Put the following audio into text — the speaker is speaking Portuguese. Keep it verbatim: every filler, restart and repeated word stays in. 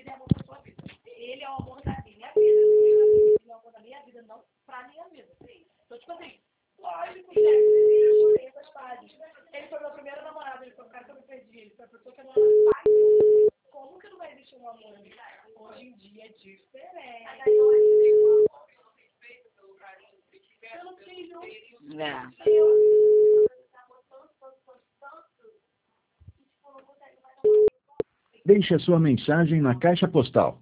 vida é amor da sua vida. Ele é o amor da minha vida. Ele é o amor da minha vida, não pra minha vida. Então, tipo assim, lógico, gente, eu chorei essas fases. Ele foi meu primeiro namorado, ele foi o cara que eu me perdi, ele foi a pessoa que eu não era pai. Como que não vai existir um amor? Hoje em dia é diferente. Eu não fiz, não. É. Deixe a sua mensagem na caixa postal